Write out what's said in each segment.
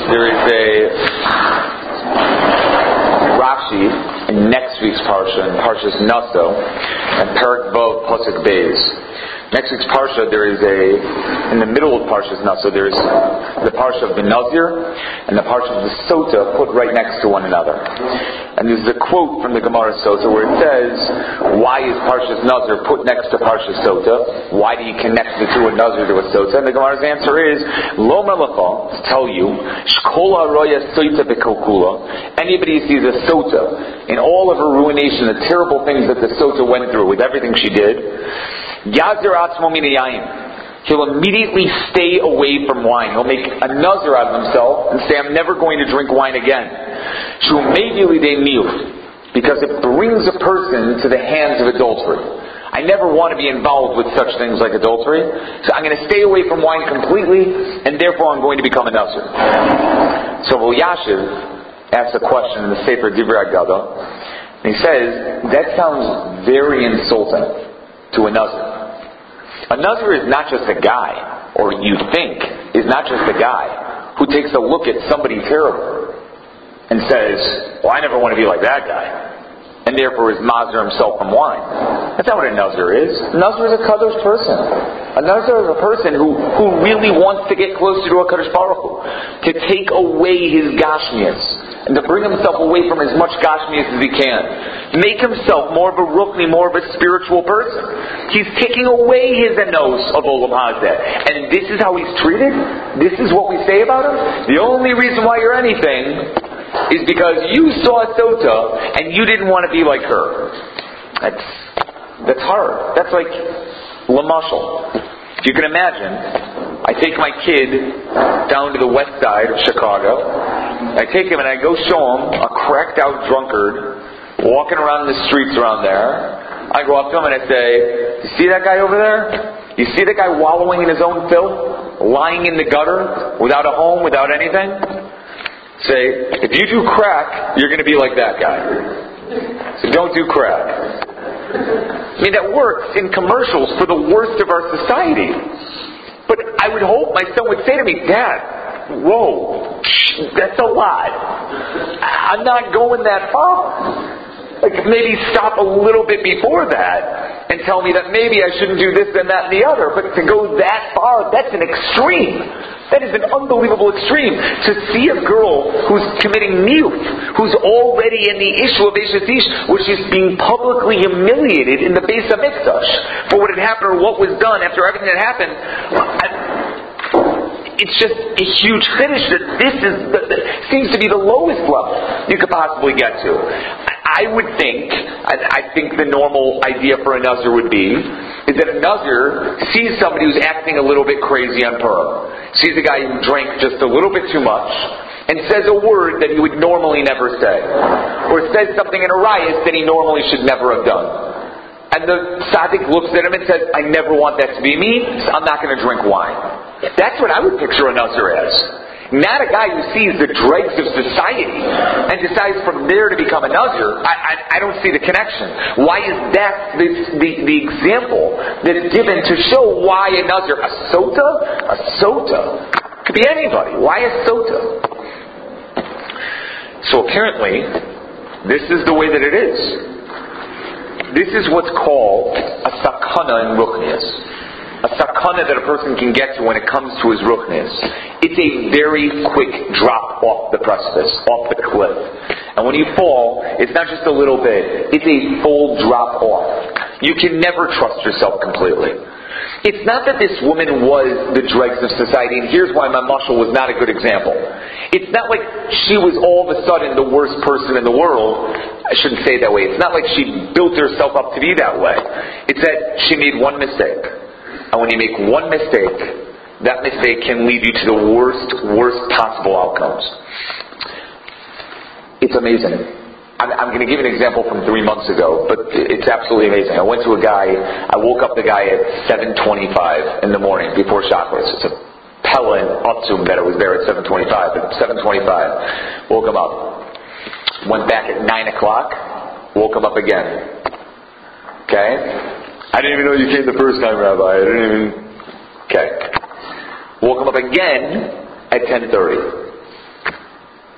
there is a Rashi in next week's Parsha, in Parshas Naso, and Perek Vav Pasuk Beis. Next week's Parsha, there is in the middle of Parshas Naso, there is the Parsha of the Nazir and the Parsha of the Sota put right next to one another. And there's a quote from the Gemara Sota where it says, why is Parshas Nazir put next to Parshas Sota? Why do you connect the two, a Nazir to a Sota? And the Gemara's answer is, Lo Melacha, to tell you, Shkola Roya Sota Bekokula, anybody who sees a Sota in all of her ruination, the terrible things that the Sota went through with everything she did, Yazir Atzmo Min Yayin, he'll immediately stay away from wine. He'll make a nazir out of himself and say, I'm never going to drink wine again. Because it brings a person to the hands of adultery. I never want to be involved with such things like adultery. So I'm going to stay away from wine completely, and therefore I'm going to become a nazir. So Yashiv asks a question in the Sefer Divrei Agada, and he says, that sounds very insulting to a nazir. A nazir is not just a guy, or you think, is not just a guy who takes a look at somebody terrible and says, well, I never want to be like that guy, and therefore is mazir himself from wine. That's not what a nazir is. A nazir is a kadosh person. A nazir is a person who really wants to get closer to a Kadosh Baruch Hu, to take away his gashmias, and to bring himself away from as much gashmias as he can. Make himself more of a ruchni, more of a spiritual person. He's taking away his anos of Olam Hazeh. And this is how he's treated? This is what we say about him? The only reason why you're anything is because you saw Sota and you didn't want to be like her. That's hard. That's like Lamashal. If you can imagine, I take my kid down to the west side of Chicago. I take him and I go show him a cracked out drunkard walking around the streets around there. I go up to him and I say, you see that guy over there? You see that guy wallowing in his own filth? Lying in the gutter? Without a home? Without anything? Say, if you do crack, you're going to be like that guy. So don't do crack. I mean, that works in commercials for the worst of our society. But I would hope my son would say to me, Dad, whoa, that's a lot. I'm not going that far. Like, maybe stop a little bit before that and tell me that maybe I shouldn't do this and that and the other. But to go that far, that's an extreme. That is an unbelievable extreme. To see a girl who's committing mute, who's already in the issue of Eshet Ish, which is being publicly humiliated in the Beis HaMikdash for what had happened or what was done after everything that happened. It's just a huge chiddush that this seems to be the lowest level you could possibly get to. I would think, I think the normal idea for a nazir would be, is that a nazir sees somebody who's acting a little bit crazy on Purim, sees a guy who drank just a little bit too much, and says a word that he would normally never say, or says something in a riot that he normally should never have done. And the tzaddik looks at him and says, I never want that to be me, so I'm not going to drink wine. That's what I would picture a nazir as. Not a guy who sees the dregs of society and decides from there to become a nazir. I don't see the connection. Why is that the example that is given to show why a nazir? A sota? A sota. Could be anybody. Why a sota? So apparently, this is the way that it is. This is what's called a sakana in ruchnius. A sakana that a person can get to when it comes to his ruchnius. It's a very quick drop off the precipice, off the cliff. And when you fall, it's not just a little bit, it's a full drop off. You can never trust yourself completely. It's not that this woman was the dregs of society, and here's why my mashal was not a good example. It's not like she was all of a sudden the worst person in the world. I shouldn't say it that way. It's not like she built herself up to be that way. It's that she made one mistake. And when you make one mistake, that mistake can lead you to the worst possible outcomes. It's amazing. I'm going to give an example from 3 months ago, but it's absolutely amazing. I went to a guy, I woke up the guy at 7:25 in the morning before chakras. It's a Pella and Utsum that I was there at 7:25, but 7:25, woke him up. Went back at 9 o'clock, woke him up again. Okay? I didn't even know you came the first time, Rabbi. Okay. Woke him up again at 10:30.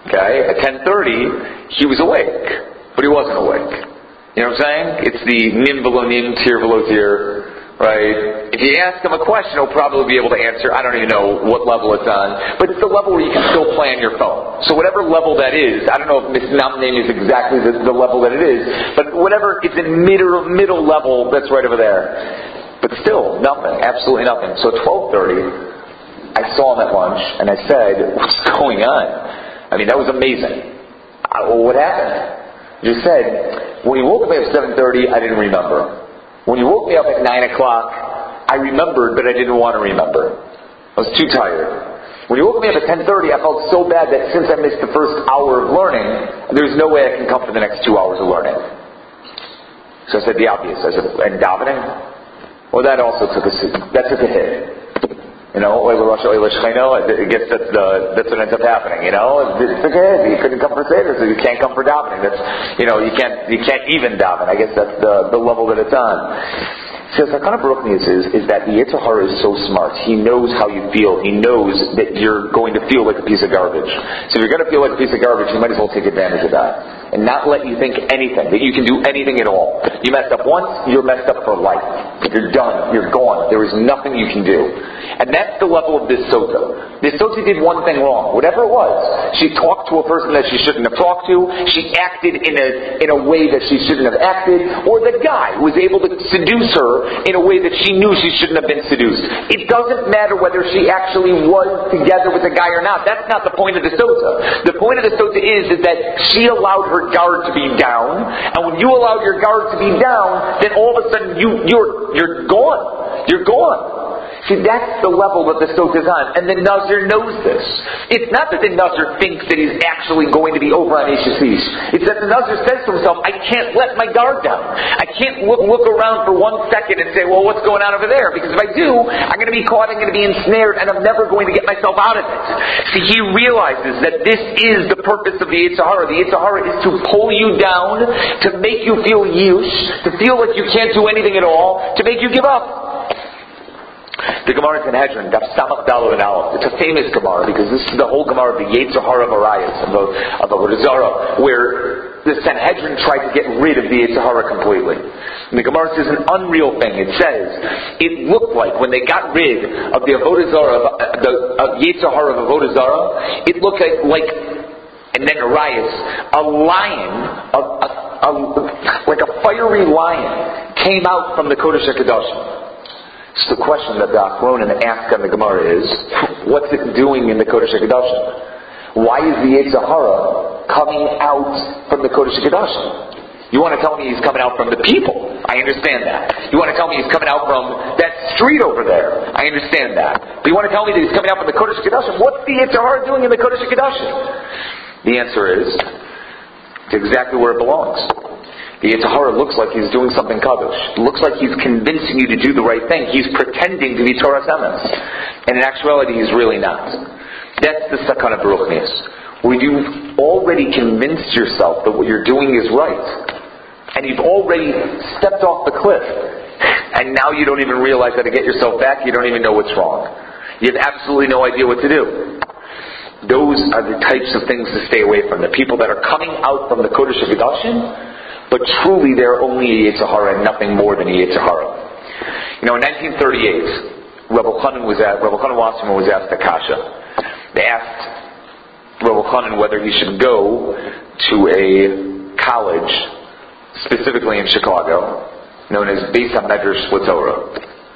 Okay? At 10:30, he was awake, but he wasn't awake. You know what I'm saying? It's the nim below nim, tir below tir, right? If you ask him a question, he'll probably be able to answer. I don't even know what level it's on, but it's the level where you can still play on your phone. So whatever level that is, I don't know if misnominating is exactly the level that it is, but whatever, it's in middle level, that's right over there. But still, nothing, absolutely nothing. So at 12:30, I saw him at lunch, and I said, "What's going on?" I mean, that was amazing. Well, what happened? He just said, "When you woke me up at 7:30, I didn't remember. When you woke me up at 9 o'clock, I remembered, but I didn't want to remember. I was too tired. When you woke me up at 10:30, I felt so bad that since I missed the first hour of learning, there's no way I can come for the next 2 hours of learning." So I said the obvious. I said, "And davening?" Well, that also took a hit. You know, I guess that's what ends up happening. You know, it's okay. You couldn't come for Seder, so you can't come for davening. That's, you know, you can't even daven. I guess that's the level that it's on. So Sakana Baruchnius is that the Yetzer Hara is so smart. He knows how you feel. He knows that you're going to feel like a piece of garbage. So if you're going to feel like a piece of garbage, you might as well take advantage of that. And not let you think anything, that you can do anything at all. You messed up once, you're messed up for life. You're done. You're gone. There is nothing you can do. And that's the level of this Sota. This Sota did one thing wrong. Whatever it was. She talked to a person that she shouldn't have talked to. She acted in a way that she shouldn't have acted. Or the guy was able to seduce her in a way that she knew she shouldn't have been seduced. It doesn't matter whether she actually was together with the guy or not. That's not the point of the Sota. The point of the Sota is that she allowed her guard to be down, and when you allowed your guard to be down, then all of a sudden you're gone. You're gone. See, that's the level that the Sota is on. And the Nazir knows this. It's not that the Nazir thinks that he's actually going to be over on Ish Ish. It's that the Nazir says to himself, I can't let my guard down. I can't look around for 1 second and say, well, what's going on over there? Because if I do, I'm going to be caught, I'm going to be ensnared, and I'm never going to get myself out of it. See, he realizes that this is the purpose of the Yetzer Hara. The Yetzer Hara is to pull you down, to make you feel yush, to feel like you can't do anything at all, to make you give up. The Gemara in Sanhedrin, Daf Samach Dalu and Aleph. It's a famous Gemara because this is the whole Gemara of the Yetzer Hara of Arias, of Avodah Zarah, where the Sanhedrin tried to get rid of the Yetzer Hara completely. And the Gemara says an unreal thing. It says, it looked like when they got rid of the Avodah Zarah, the Yetzer Hara of Avodah Zarah, it looked like and then Arias, a lion, like a fiery lion, came out from the Kodesh HaKadoshim. So the question that the Achronim ask on the Gemara is, what's it doing in the Kodesh HaKadoshim? Why is the Yetzer Hara coming out from the Kodesh HaKadoshim? You want to tell me he's coming out from the people? I understand that. You want to tell me he's coming out from that street over there? I understand that. But you want to tell me that he's coming out from the Kodesh HaKadoshim? What's the Yetzer Hara doing in the Kodesh HaKadoshim? The answer is, it's exactly where it belongs. The Yetzer Hara looks like he's doing something kadosh. It looks like he's convincing you to do the right thing. He's pretending to be Torah Emes. And in actuality, he's really not. That's the Sakana Baruchnius. Where you've already convinced yourself that what you're doing is right. And you've already stepped off the cliff. And now you don't even realize how to get yourself back. You don't even know what's wrong. You have absolutely no idea what to do. Those are the types of things to stay away from. The people that are coming out from the Kodesh HaKadoshim, but truly they're only a Yetzer Hara and nothing more than a Yetzer Hara. You know, in 1938, Rebbe Chanan Wasserman was asked a kasha. They asked Rebbe Chanan whether he should go to a college, specifically in Chicago, known as Beis HaMedrash Torah.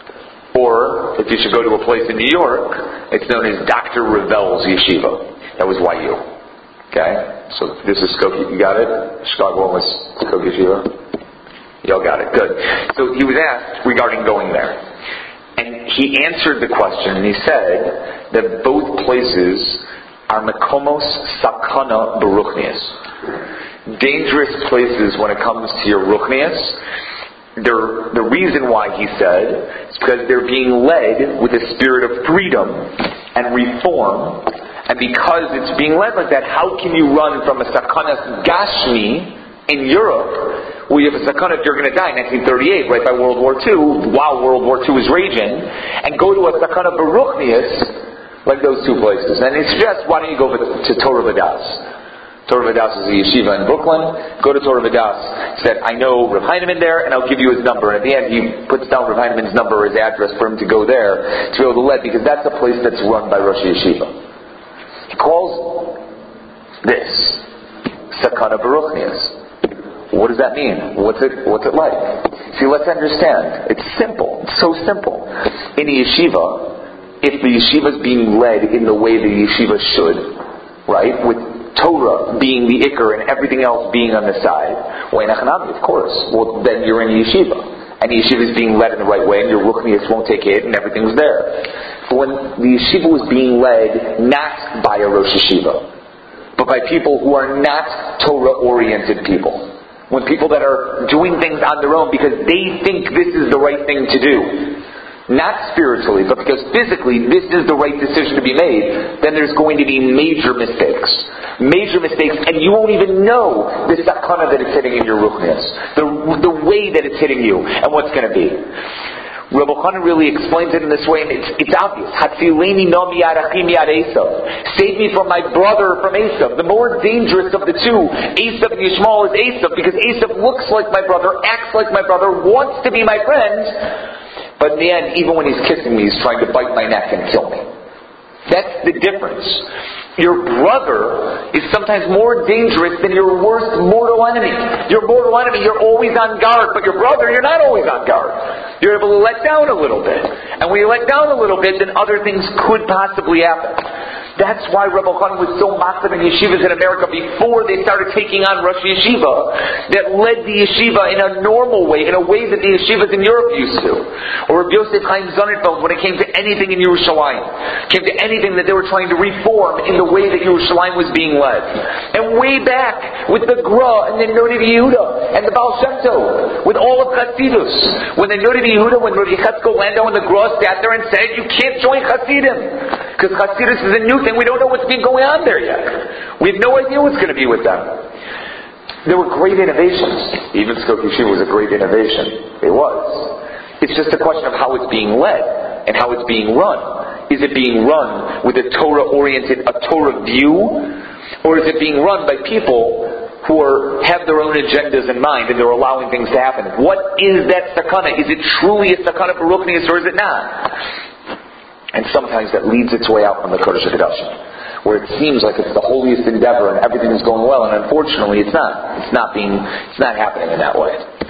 Or, if you should go to a place in New York, it's known as Dr. Revell's Yeshiva. That was YU. Okay? So this is Skokie. You got it? Chicago one was Skokie Yeshiva? Y'all got it. Good. So he was asked regarding going there. And he answered the question and he said that both places are Mekomos Sakana Baruchnius. Dangerous places when it comes to your Ruchnius. The reason why he said is because they're being led with a spirit of freedom and reform, and because it's being led like that, how can you run from a Sakanas Gashmi in Europe, where you have a Sakana if you're going to die in 1938, right by World War II, while World War II is raging, and go to a Sakana Baruchnius Like those two places. And he suggests, why don't you go to Torah Vodaas? Torah Vodaas is a yeshiva in Brooklyn. Go to Torah Vodaas. He said, I know Rav Heinemann there, and I'll give you his number. And at the end, he puts down Rav Heinemann's number or his address for him to go there to be able to lead, because that's a place that's run by Rosh Yeshiva. He calls this Sakana Baruchnias. What does that mean? What's it like? See, let's understand. It's simple. It's so simple. In a yeshiva, if the yeshiva is being led in the way the yeshiva should, right, with Torah being the ikar and everything else being on the side, of course. Well, then you're in a yeshiva. And the yeshiva is being led in the right way, and your ruchnius won't take it, and everything's there. But when the yeshiva was being led not by a Rosh Yeshiva, but by people who are not Torah-oriented people, when people that are doing things on their own because they think this is the right thing to do, not spiritually, but because physically this is the right decision to be made, then there's going to be major mistakes. Major mistakes, and you won't even know the sakana that it's hitting in your ruchnius, the way that it's hitting you, and what's going to be. Rabbi Chanan really explains it in this way, and it's obvious. Hatzileni no miyad achi miyad Esav. Save me from my brother from Esav. The more dangerous of the two, Esav and Yishmael, is Esav, because Esav looks like my brother, acts like my brother, wants to be my friend, but in the end, even when he's kissing me, he's trying to bite my neck and kill me. That's the difference. Your brother is sometimes more dangerous than your worst mortal enemy. Your mortal enemy, you're always on guard, but your brother, you're not always on guard. You're able to let down a little bit. And when you let down a little bit, then other things could possibly happen. That's why Rabbi Chanan was so massive in yeshivas in America before they started taking on Rosh Yeshiva, that led the yeshiva in a normal way, in a way that the yeshivas in Europe used to. Or Rabbi Yosef Chaim Sonnenfeld, when it came to anything in Yerushalayim, came to anything that they were trying to reform in the way that Yerushalayim was being led. And way back with the Gra and the Noda Yehuda and the Baal Shem Tov, with all of Chasidus, when the Noda Yehuda, when Rabbi Yechatzkel Landau and the Gra sat there and said, you can't join Chasidim, because Chasidus is a new thing. We don't know what's been going on there yet. We have no idea what's going to be with them. There were great innovations. Even Skokie Yeshiva was a great innovation. It was. It's just a question of how it's being led and how it's being run. Is it being run with a Torah-oriented, a Torah view? Or is it being run by people who have their own agendas in mind and they're allowing things to happen? What is that sakana? Is it truly a sakana baruchnius or is it not? And sometimes that leads its way out from the Kodesh HaKadoshim, where it seems like it's the holiest endeavor and everything is going well, and unfortunately it's not. It's not happening in that way.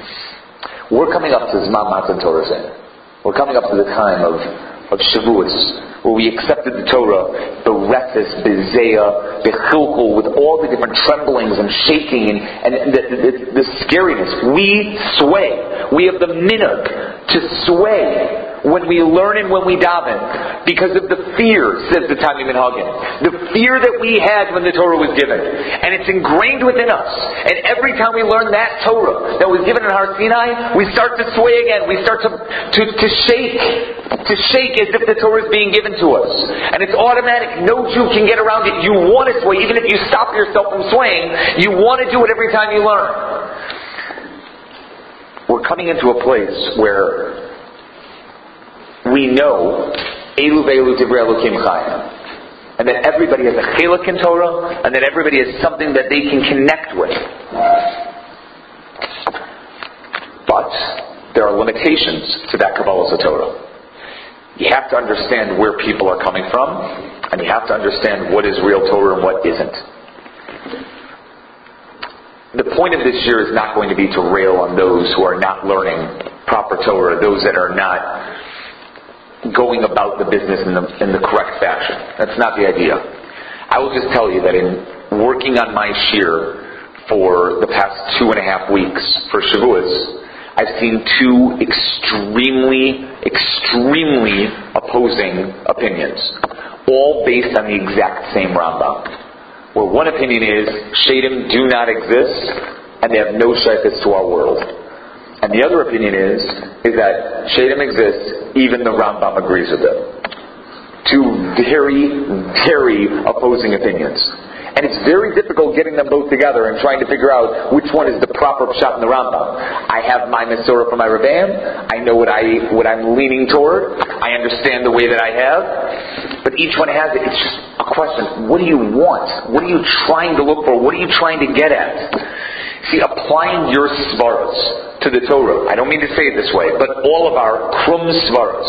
We're coming up to Zman Matan Torah Zeh. We're coming up to the time of Shavuos, where we accepted the Torah, the refus, bezeah, bechilkul, with all the different tremblings and shaking and the scariness. We sway. We have the minhag to sway when we learn and when we daven, because of the fear, says the Tanya Minhagim, the fear that we had when the Torah was given, and it's ingrained within us. And every time we learn that Torah that was given in Har Sinai, we start to sway again. We start to shake as if the Torah is being given to us, and it's automatic. No Jew can get around it. You want to sway, even if you stop yourself from swaying. You want to do it every time you learn. We're coming into a place where we know Elu ve'elu divrei Elokim chayim, and that everybody has a chelak in Torah, and that everybody has something that they can connect with. But there are limitations to that Kabbalah Torah. You have to understand where people are coming from, and you have to understand what is real Torah and what isn't. The point of this year is not going to be to rail on those who are not learning proper Torah, those that are not going about the business in the correct fashion. That's not the idea. I will just tell you that in working on my shir for the past 2.5 weeks for Shavuos, I've seen two extremely opposing opinions, all based on the exact same Rambam. Where one opinion is Shadim do not exist and they have no shaykhs to our world. And the other opinion is that Shadim exists, even the Rambam agrees with it. Two very opposing opinions. And it's very difficult getting them both together and trying to figure out which one is the proper pshat in the Rambam. I have my Mesorah from my Rebbeim. I know what I'm leaning toward. I understand the way that I have. but each one has it. It's just a question. What do you want? What are you trying to look for? What are you trying to get at? See, applying your svaras to the Torah, I don't mean to say it this way, but all of our krum svaras,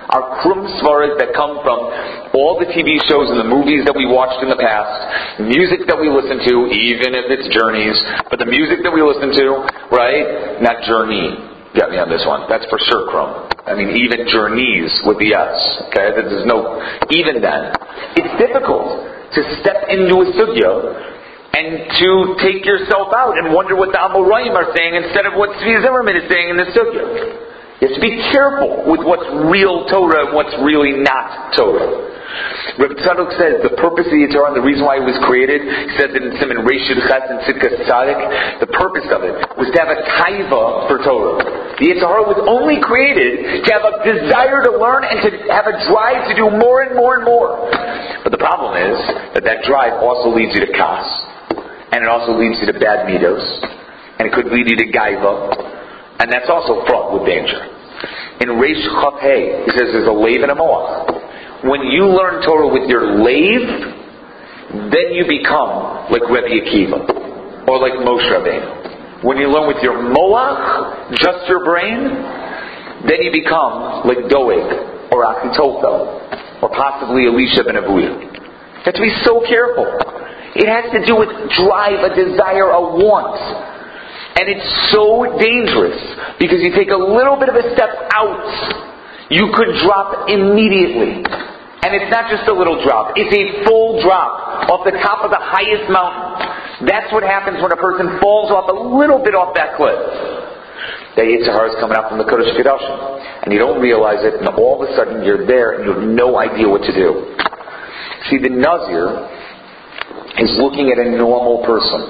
that come from all the TV shows and the movies that we watched in the past, music that we listen to, even if it's journeys, but the music that we listen to, right? Not journey. Get me on this one. That's for sure, Krum. I mean, even journeys with the S. Okay? There's no, even then. It's difficult to step into a sugya and to take yourself out and wonder what the Amoraim are saying instead of what Tzvi Zimmerman is saying in the sugya. You have to be careful with what's real Torah and what's really not Torah. Reb Tzadok says the purpose of the Torah and the reason why it was created, he says it in Siman Reish Ches and Tzidkas Tzadik, the purpose of it was to have a taiva for Torah. The Torah was only created to have a desire to learn and to have a drive to do more and more and more. But the problem is that drive also leads you to kas, and it also leads you to bad midos, and it could lead you to gaiva, and that's also fraught with danger. In Reish Chaf Hey, he says there's a leiv and a moach. When you learn Torah with your leiv, then you become like Rebbe Akiva or like Moshe Rabbeinu. When you learn with your moach, just your brain, then you become like Doeg or Achitophel or possibly Elisha ben Avuya. You have to be so careful. It has to do with drive, a desire, a want. And it's so dangerous because you take a little bit of a step out, you could drop immediately. And it's not just a little drop, it's a full drop off the top of the highest mountain. That's what happens when a person falls off a little bit off that cliff. The Yetzer Hara is coming out from the Kodesh Kodashim, and you don't realize it, and all of a sudden you're there and you have no idea what to do. See, the Nazir is looking at a normal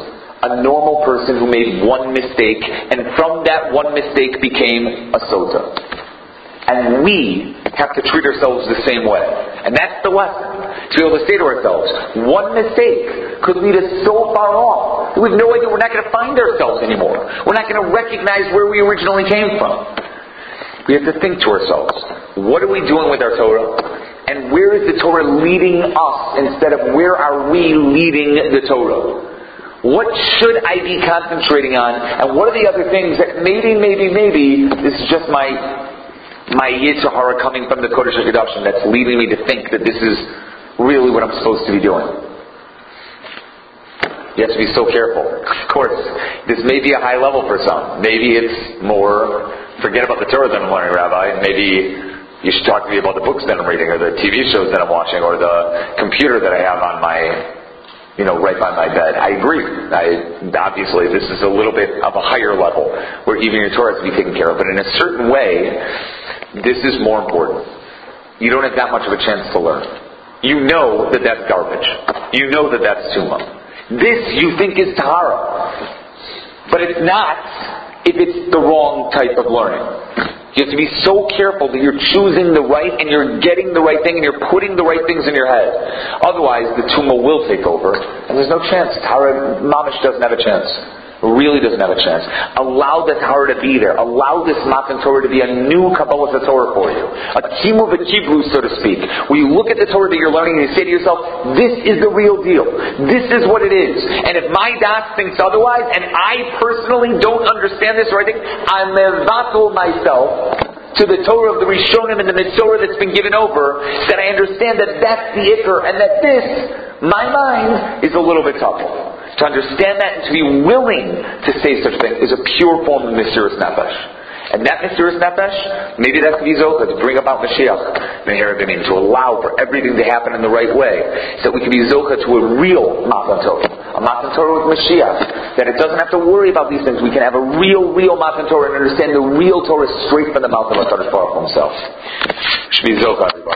person who made one mistake, and from that one mistake became a sota. And we have to treat ourselves the same way. And that's the lesson. To be able to say to ourselves, one mistake could lead us so far off. We have no idea, we're not going to find ourselves anymore. We're not going to recognize where we originally came from. We have to think to ourselves, what are we doing with our Torah? And where is the Torah leading us instead of where are we leading the Torah? What should I be concentrating on? And what are the other things that maybe, this is just my Yetzer Hara coming from the Kodesh HaKodashim that's leading me to think that this is really what I'm supposed to be doing. You have to be so careful. Of course, this may be a high level for some. Maybe it's more, forget about the Torah that I'm learning, Rabbi. Maybe you should talk to me about the books that I'm reading, or the TV shows that I'm watching, or the computer that I have on my, right by my bed. I agree. Obviously, this is a little bit of a higher level where even your Torah has to be taken care of. But in a certain way, this is more important. You don't have that much of a chance to learn. You know that that's garbage. You know that that's tumah. This you think is tahara. But it's not if it's the wrong type of learning. You have to be so careful that you're choosing the right and you're getting the right thing and you're putting the right things in your head. Otherwise, the tumah will take over and there's no chance. Tahara mamish doesn't have a chance. Really doesn't have a chance. Allow the Torah to be there. Allow this Matan Torah to be a new Kabbalah Torah for you. A kimu v'kibru, so to speak. Where you look at the Torah that you're learning and you say to yourself, this is the real deal. This is what it is. And if my das thinks otherwise, and I personally don't understand this, or I think I'm mevatel myself to the Torah of the Rishonim and the Mitzorah that's been given over, that I understand that that's the Iker, and that this, my mind, is a little bit tougher. To understand that and to be willing to say such things is a pure form of Mesiras Nefesh. And that Mesiras Nefesh, maybe that's the Zocha to bring about Mashiach, to allow for everything to happen in the right way, so that we can be Zocha to a real Matan Torah. A Matan Torah with Mashiach. That it doesn't have to worry about these things. We can have a real Matan Torah and understand the real Torah straight from the mouth of HaKadosh Baruch Hu himself. Shmi Zocha, everybody.